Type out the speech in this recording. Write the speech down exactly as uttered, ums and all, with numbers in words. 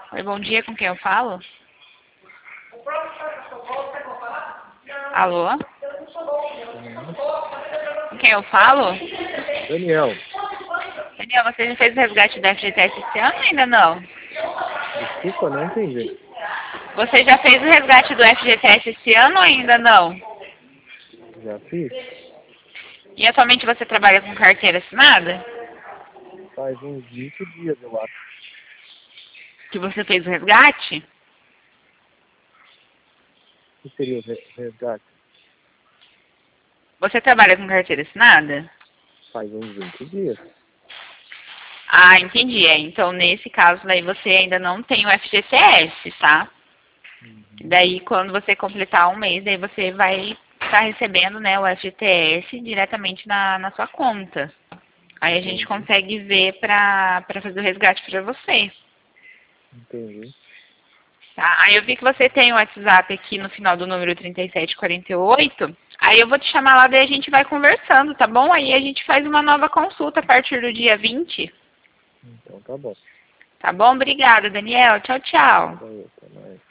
Oi, bom dia, com quem eu falo? Alô? Com quem eu falo? Daniel, Daniel, você já fez o resgate do F G T S esse ano ou ainda não? desculpa, não entendi. Você já fez o resgate do F G T S esse ano ou ainda não? Já fiz? E atualmente você trabalha com carteira assinada? Faz uns vinte dias, eu acho. Que você fez o resgate? O que seria o re- resgate? Você trabalha com carteira assinada? Faz uns vinte dias. Ah, entendi. É, então, nesse caso, daí você ainda não tem o F G T S, tá? Uhum. Daí, quando você completar um mês, daí você vai estar recebendo, né, o F G T S diretamente na, na sua conta. Aí a gente Entendi. consegue ver pra, pra fazer o resgate pra você. Entendi. Tá? Aí eu vi que você tem o WhatsApp aqui no final do número trinta e sete quarenta e oito. Aí eu vou te chamar lá, daí a gente vai conversando, tá bom? Aí a gente faz uma nova consulta a partir do dia vinte. Então tá bom. Tá bom? Obrigada, Daniel. Tchau, tchau. Valeu, até mais.